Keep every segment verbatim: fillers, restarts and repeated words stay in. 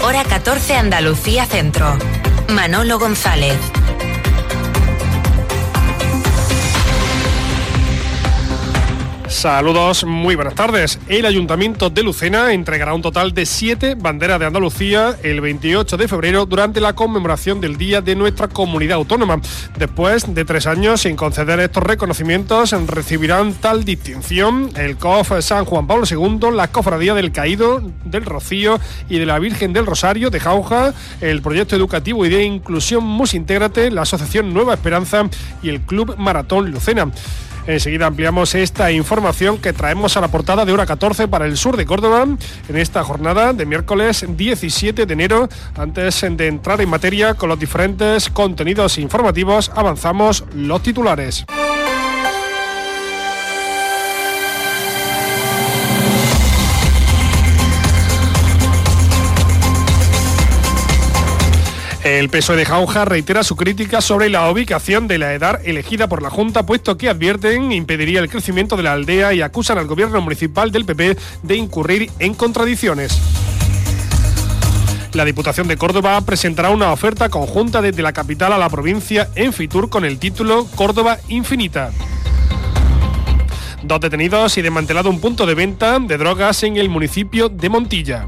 Hora catorce Andalucía Centro. Manolo González. Saludos, muy buenas tardes. El Ayuntamiento de Lucena entregará un total de siete banderas de Andalucía el veintiocho de febrero durante la conmemoración del Día de nuestra Comunidad Autónoma. Después de tres años sin conceder estos reconocimientos, recibirán tal distinción el C O F San Juan Pablo segundo, la Cofradía del Caído, del Rocío y de la Virgen del Rosario de Jauja, el Proyecto Educativo y de Inclusión Musintégrate, la Asociación Nueva Esperanza y el Club Maratón Lucena. Enseguida ampliamos esta información que traemos a la portada de Hora catorce para el sur de Córdoba en esta jornada de miércoles diecisiete de enero. Antes de entrar en materia con los diferentes contenidos informativos, avanzamos los titulares. El P S O E de Jauja reitera su crítica sobre la ubicación de la edar elegida por la Junta, puesto que advierten impediría el crecimiento de la aldea y acusan al gobierno municipal del P P de incurrir en contradicciones. La Diputación de Córdoba presentará una oferta conjunta desde la capital a la provincia en Fitur con el título Córdoba Infinita. Dos detenidos y desmantelado un punto de venta de drogas en el municipio de Montilla.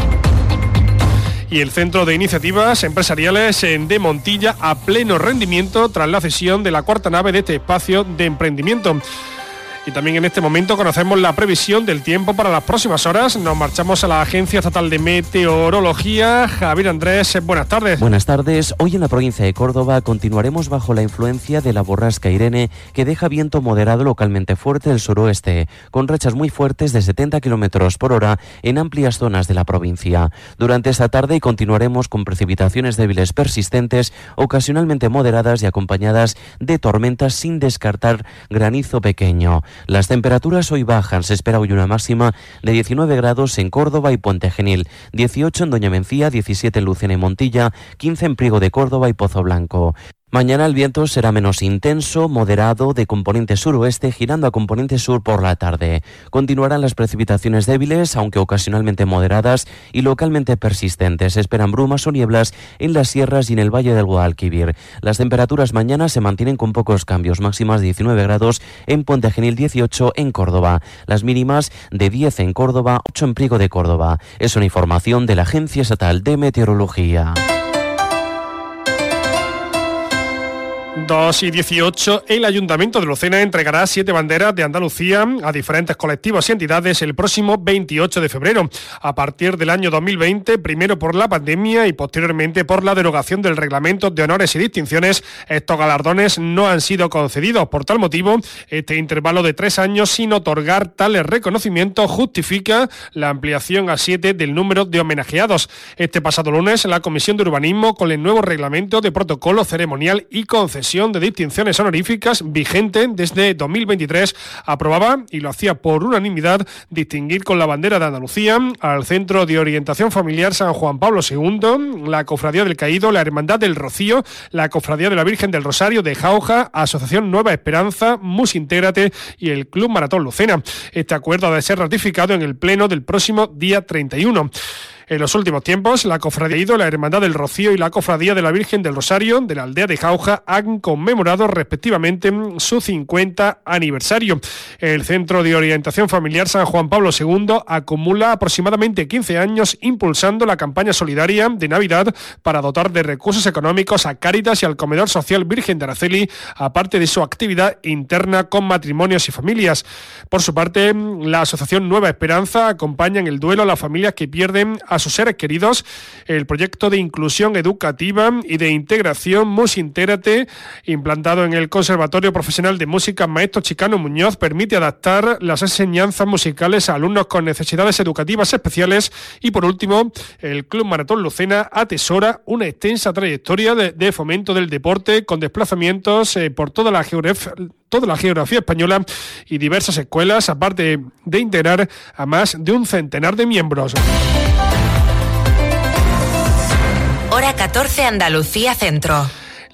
Y el Centro de Iniciativas Empresariales de Montilla a pleno rendimiento tras la cesión de la cuarta nave de este espacio de emprendimiento. Y también en este momento conocemos la previsión del tiempo para las próximas horas. Nos marchamos a la Agencia Estatal de Meteorología. Javier Andrés, buenas tardes. Buenas tardes. Hoy en la provincia de Córdoba continuaremos bajo la influencia de la borrasca Irene, que deja viento moderado localmente fuerte del suroeste, con rachas muy fuertes de setenta kilómetros por hora en amplias zonas de la provincia. Durante esta tarde continuaremos con precipitaciones débiles persistentes, ocasionalmente moderadas y acompañadas de tormentas, sin descartar granizo pequeño. Las temperaturas hoy bajan, se espera hoy una máxima de diecinueve grados en Córdoba y Puente Genil, dieciocho en Doña Mencía, diecisiete en Lucena y Montilla, quince en Priego de Córdoba y Pozo Blanco. Mañana el viento será menos intenso, moderado, de componente suroeste, girando a componente sur por la tarde. Continuarán las precipitaciones débiles, aunque ocasionalmente moderadas y localmente persistentes. Se esperan brumas o nieblas en las sierras y en el Valle del Guadalquivir. Las temperaturas mañana se mantienen con pocos cambios, máximas diecinueve grados en Puente Genil, dieciocho en Córdoba. Las mínimas de diez en Córdoba, ocho en Priego de Córdoba. Es una información de la Agencia Estatal de Meteorología. dos y dieciocho, el Ayuntamiento de Lucena entregará siete banderas de Andalucía a diferentes colectivos y entidades el próximo veintiocho de febrero. A partir del año dos mil veinte, primero por la pandemia y posteriormente por la derogación del reglamento de honores y distinciones, estos galardones no han sido concedidos. Por tal motivo, este intervalo de tres años sin otorgar tales reconocimientos justifica la ampliación a siete del número de homenajeados. Este pasado lunes, la Comisión de Urbanismo, con el nuevo reglamento de protocolo ceremonial y concesión de distinciones honoríficas vigente desde dos mil veintitrés, aprobaba, y lo hacía por unanimidad, distinguir con la bandera de Andalucía al Centro de Orientación Familiar San Juan Pablo segundo, la Cofradía del Caído, la Hermandad del Rocío, la Cofradía de la Virgen del Rosario de Jauja, Asociación Nueva Esperanza, Musintégrate y el Club Maratón Lucena. Este acuerdo ha de ser ratificado en el Pleno del próximo día treinta y uno. En los últimos tiempos, la Cofradía Ido, la Hermandad del Rocío y la Cofradía de la Virgen del Rosario de la aldea de Jauja han conmemorado respectivamente su cincuenta aniversario. El Centro de Orientación Familiar San Juan Pablo segundo acumula aproximadamente quince años impulsando la campaña solidaria de Navidad para dotar de recursos económicos a Cáritas y al Comedor Social Virgen de Araceli, aparte de su actividad interna con matrimonios y familias. Por su parte, la Asociación Nueva Esperanza acompaña en el duelo a las familias que pierden a a sus seres queridos. El proyecto de inclusión educativa y de integración Musintégrate, implantado en el Conservatorio Profesional de Música Maestro Chicano Muñoz, permite adaptar las enseñanzas musicales a alumnos con necesidades educativas especiales. Y por último, el Club Maratón Lucena atesora una extensa trayectoria de, de fomento del deporte con desplazamientos eh, por toda la geografía toda la geografía española y diversas escuelas, aparte de integrar a más de un centenar de miembros. Hora catorce Andalucía Centro.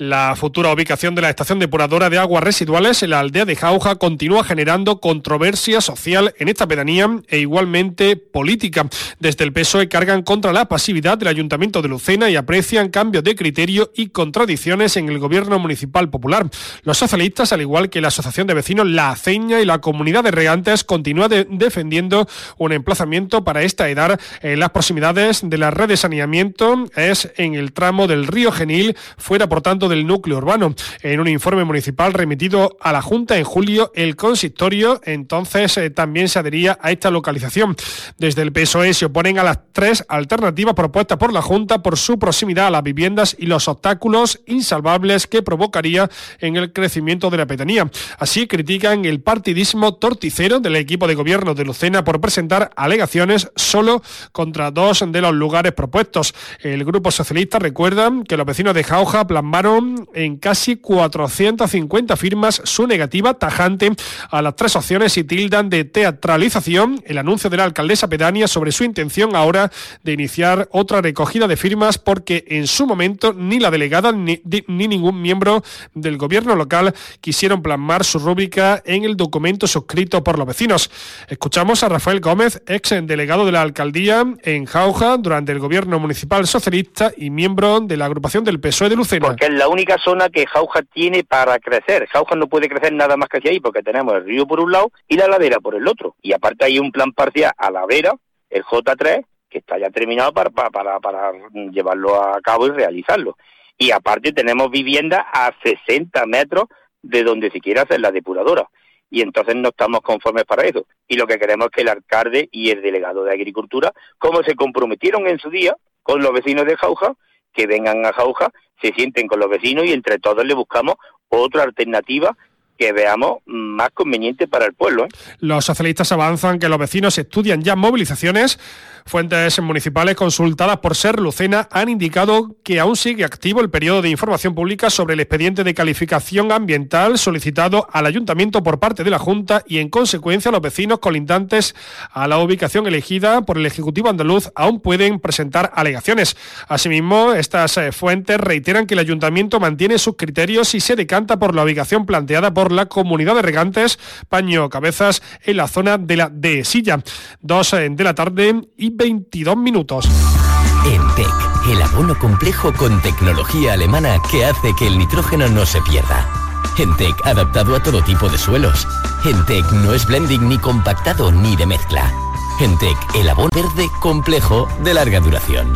La futura ubicación de la estación depuradora de aguas residuales en la aldea de Jauja continúa generando controversia social en esta pedanía e igualmente política. Desde el P S O E cargan contra la pasividad del Ayuntamiento de Lucena y aprecian cambios de criterio y contradicciones en el gobierno municipal popular. Los socialistas, al igual que la Asociación de Vecinos La Aceña y la Comunidad de Regantes, continúan de- defendiendo un emplazamiento para esta edad en las proximidades de la red de saneamiento, es en el tramo del río Genil, fuera por tanto del núcleo urbano. En un informe municipal remitido a la Junta en julio, el consistorio entonces eh, también se adhería a esta localización. Desde el P S O E se oponen a las tres alternativas propuestas por la Junta por su proximidad a las viviendas y los obstáculos insalvables que provocaría en el crecimiento de la pedanía. Así critican el partidismo torticero del equipo de gobierno de Lucena por presentar alegaciones solo contra dos de los lugares propuestos. El Grupo Socialista recuerda que los vecinos de Jauja plasmaron en casi cuatrocientas cincuenta firmas su negativa tajante a las tres opciones y tildan de teatralización el anuncio de la alcaldesa pedánea sobre su intención ahora de iniciar otra recogida de firmas, porque en su momento ni la delegada ni, ni ningún miembro del gobierno local quisieron plasmar su rúbrica en el documento suscrito por los vecinos. Escuchamos a Rafael Gómez, ex delegado de la alcaldía en Jauja durante el gobierno municipal socialista y miembro de la agrupación del P S O E de Lucena. Porque es la única zona que Jauja tiene para crecer. Jauja no puede crecer nada más que hacia ahí, porque tenemos el río por un lado y la ladera por el otro. Y aparte hay un plan parcial a la vera, el J tres, que está ya terminado para, para, para, para llevarlo a cabo y realizarlo. Y aparte tenemos viviendas a sesenta metros de donde se quiere hacer la depuradora. Y entonces no estamos conformes para eso. Y lo que queremos es que el alcalde y el delegado de Agricultura, como se comprometieron en su día con los vecinos de Jauja, que vengan a Jauja, se sienten con los vecinos y entre todos le buscamos otra alternativa que veamos más conveniente para el pueblo, ¿eh? Los socialistas avanzan que los vecinos estudian ya movilizaciones. Fuentes municipales consultadas por SER Lucena han indicado que aún sigue activo el periodo de información pública sobre el expediente de calificación ambiental solicitado al Ayuntamiento por parte de la Junta y, en consecuencia, los vecinos colindantes a la ubicación elegida por el Ejecutivo andaluz aún pueden presentar alegaciones. Asimismo, estas eh, fuentes reiteran que el Ayuntamiento mantiene sus criterios y se decanta por la ubicación planteada por la Comunidad de Regantes, Paño Cabezas, en la zona de la Dehesilla. Dos eh, de la tarde y veintidós minutos. Entec, el abono complejo con tecnología alemana que hace que el nitrógeno no se pierda. Entec, adaptado a todo tipo de suelos. Entec no es blending ni compactado ni de mezcla. Entec, el abono verde complejo de larga duración.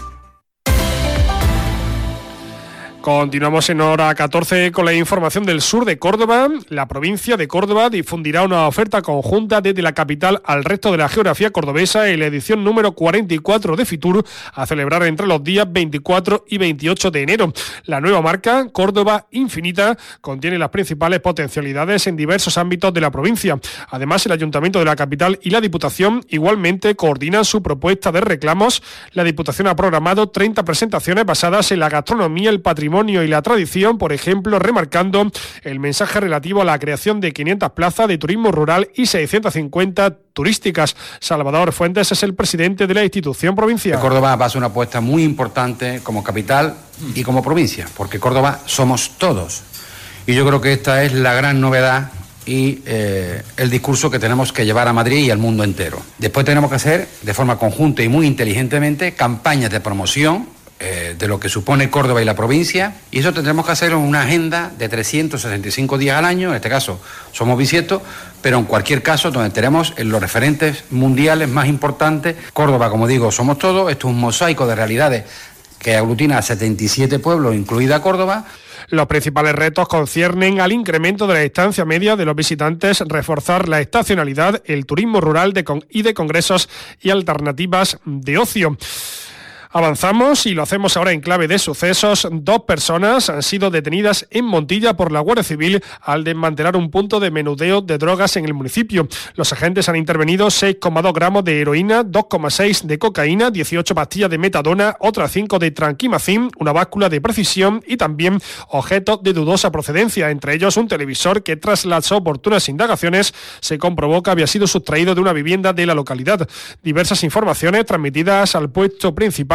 Continuamos en hora catorce con la información del sur de Córdoba. La provincia de Córdoba difundirá una oferta conjunta desde la capital al resto de la geografía cordobesa en la edición número cuarenta y cuatro de Fitur, a celebrar entre los días veinticuatro y veintiocho de enero. La nueva marca, Córdoba Infinita, contiene las principales potencialidades en diversos ámbitos de la provincia. Además, el Ayuntamiento de la capital y la Diputación igualmente coordinan su propuesta de reclamos. La Diputación ha programado treinta presentaciones basadas en la gastronomía, el patrimonio y la tradición, por ejemplo, remarcando el mensaje relativo a la creación de quinientas plazas de turismo rural y seiscientas cincuenta turísticas. Salvador Fuentes es el presidente de la institución provincial. Córdoba va a ser una apuesta muy importante como capital y como provincia, porque Córdoba somos todos. Y yo creo que esta es la gran novedad y eh, el discurso que tenemos que llevar a Madrid y al mundo entero. Después tenemos que hacer, de forma conjunta y muy inteligentemente, campañas de promoción Eh, de lo que supone Córdoba y la provincia, y eso tendremos que hacer en una agenda de trescientos sesenta y cinco días al año. En este caso somos bisietos, pero en cualquier caso donde tenemos en los referentes mundiales más importantes. Córdoba, como digo, somos todos. Esto es un mosaico de realidades que aglutina a setenta y siete pueblos, incluida Córdoba. Los principales retos conciernen al incremento de la estancia media de los visitantes, reforzar la estacionalidad, el turismo rural de con- y de congresos y alternativas de ocio. Avanzamos y lo hacemos ahora en clave de sucesos. Dos personas han sido detenidas en Montilla por la Guardia Civil al desmantelar un punto de menudeo de drogas en el municipio. Los agentes han intervenido seis coma dos gramos de heroína, dos coma seis de cocaína, dieciocho pastillas de metadona, otras cinco de tranquimacin, una báscula de precisión y también objetos de dudosa procedencia, entre ellos un televisor que, tras las oportunas indagaciones, se comprobó que había sido sustraído de una vivienda de la localidad. Diversas informaciones transmitidas al puesto principal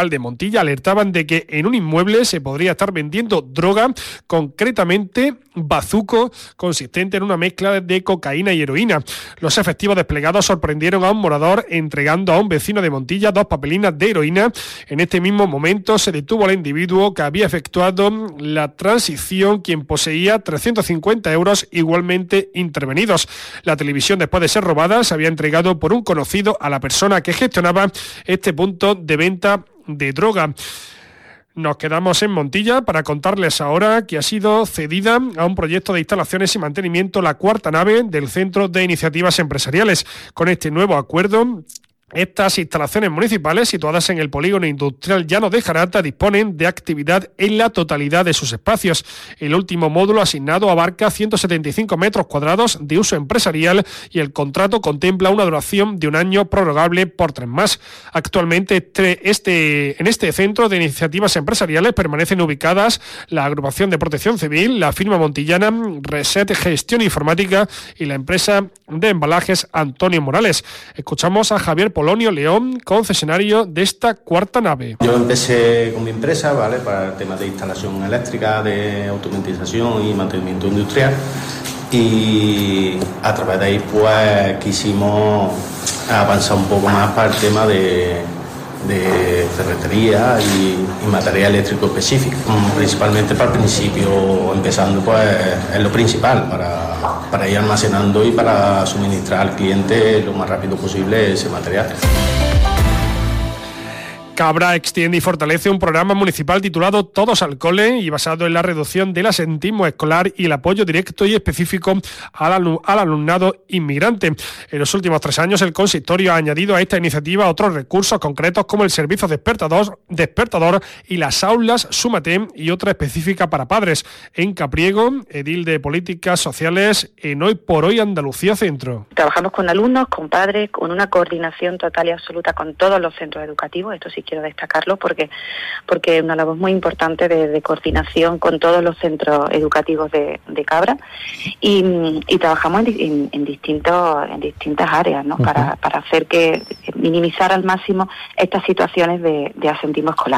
Municipal de Montilla alertaban de que en un inmueble se podría estar vendiendo droga, concretamente bazuco, consistente en una mezcla de cocaína y heroína. Los efectivos desplegados sorprendieron a un morador entregando a un vecino de Montilla dos papelinas de heroína. En este mismo momento se detuvo al individuo que había efectuado la transición, quien poseía trescientos cincuenta euros igualmente intervenidos. La televisión, después de ser robada, se había entregado por un conocido a la persona que gestionaba este punto de venta de droga. Nos quedamos en Montilla para contarles ahora que ha sido cedida a un proyecto de instalaciones y mantenimiento la cuarta nave del Centro de Iniciativas Empresariales. Con este nuevo acuerdo, estas instalaciones municipales, situadas en el polígono industrial Llano de Jarata, disponen de actividad en la totalidad de sus espacios. El último módulo asignado abarca ciento setenta y cinco metros cuadrados de uso empresarial y el contrato contempla una duración de un año prorrogable por tres más. Actualmente este, este, en este centro de iniciativas empresariales permanecen ubicadas la Agrupación de Protección Civil, la firma montillana Reset Gestión Informática y la empresa de embalajes Antonio Morales. Escuchamos a Javier Polonio León, concesionario de esta cuarta nave. Yo empecé con mi empresa, ¿vale?, para el tema de instalación eléctrica, de automatización y mantenimiento industrial, y a través de ahí pues quisimos avanzar un poco más para el tema de, de ferretería y, y material eléctrico específico, principalmente para el principio, empezando pues es lo principal para para ir almacenando y para suministrar al cliente lo más rápido posible ese material. Cabra extiende y fortalece un programa municipal titulado Todos al Cole y basado en la reducción del asentismo escolar y el apoyo directo y específico al, alum- al alumnado inmigrante. En los últimos tres años el consistorio ha añadido a esta iniciativa otros recursos concretos como el servicio despertador, despertador y las aulas Súmate y otra específica para padres. En Capriego, edil de Políticas Sociales en Hoy por Hoy Andalucía Centro. Trabajamos con alumnos, con padres, con una coordinación total y absoluta con todos los centros educativos. Esto sí quiero destacarlo porque porque es una labor muy importante de, de coordinación con todos los centros educativos de, de Cabra y, y trabajamos en, en, en distintos en distintas áreas, ¿no? Uh-huh. para, para hacer que minimizar al máximo estas situaciones de, de asentismo escolar.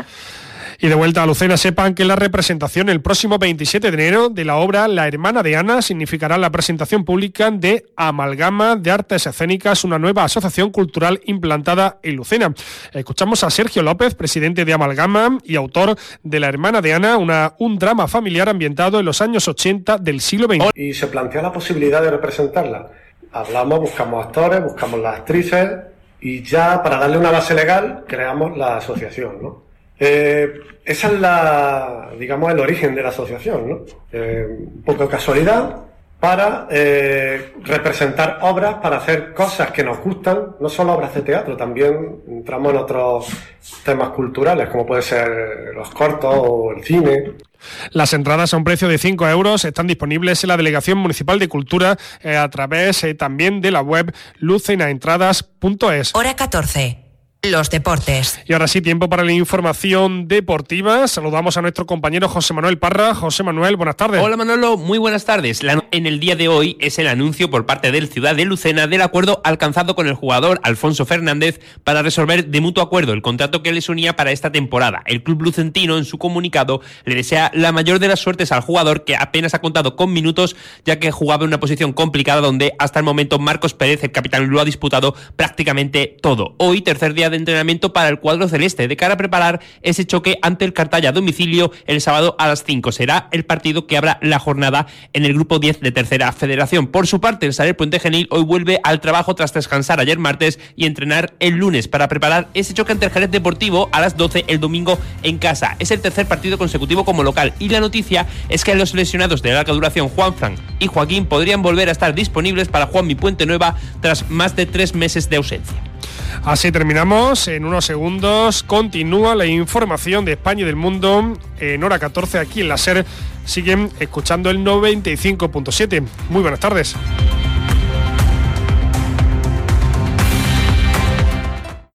Y de vuelta a Lucena, sepan que la representación el próximo veintisiete de enero de la obra La Hermana de Ana significará la presentación pública de Amalgama de Artes Escénicas, una nueva asociación cultural implantada en Lucena. Escuchamos a Sergio López, presidente de Amalgama y autor de La Hermana de Ana, una, un drama familiar ambientado en los años ochenta del siglo veinte. Y se plantea la posibilidad de representarla. Hablamos, buscamos actores, buscamos las actrices y ya para darle una base legal creamos la asociación, ¿no? Eh, esa es la, digamos, el origen de la asociación, ¿no? Eh, un poco casualidad para eh, representar obras, para hacer cosas que nos gustan, no solo obras de teatro, también entramos en otros temas culturales, como puede ser los cortos o el cine. Las entradas a un precio de cinco euros están disponibles en la Delegación Municipal de Cultura eh, a través eh, también de la web lucenaentradas punto es. Hora catorce. Los deportes. Y ahora sí, tiempo para la información deportiva. Saludamos a nuestro compañero José Manuel Parra. José Manuel, buenas tardes. Hola Manolo, muy buenas tardes. La, en el día de hoy es el anuncio por parte del Ciudad de Lucena del acuerdo alcanzado con el jugador Alfonso Fernández para resolver de mutuo acuerdo el contrato que les unía para esta temporada. El club lucentino en su comunicado le desea la mayor de las suertes al jugador, que apenas ha contado con minutos ya que jugaba en una posición complicada donde hasta el momento Marcos Pérez, el capitán, lo ha disputado prácticamente todo. Hoy, tercer día de entrenamiento para el cuadro celeste de cara a preparar ese choque ante el Cartaya a domicilio el sábado a las cinco. Será el partido que abra la jornada en el grupo diez de Tercera Federación. Por su parte, el Saler Puente Genil hoy vuelve al trabajo tras descansar ayer martes y entrenar el lunes para preparar ese choque ante el Jerez Deportivo a las doce el domingo en casa. Es el tercer partido consecutivo como local y la noticia es que los lesionados de larga duración Juanfran y Joaquín podrían volver a estar disponibles para Juanmi Puente Nueva tras más de tres meses de ausencia. Así terminamos. En unos segundos continúa la información de España y del mundo en hora catorce aquí en la SER. Siguen escuchando el noventa y cinco punto siete. Muy buenas tardes.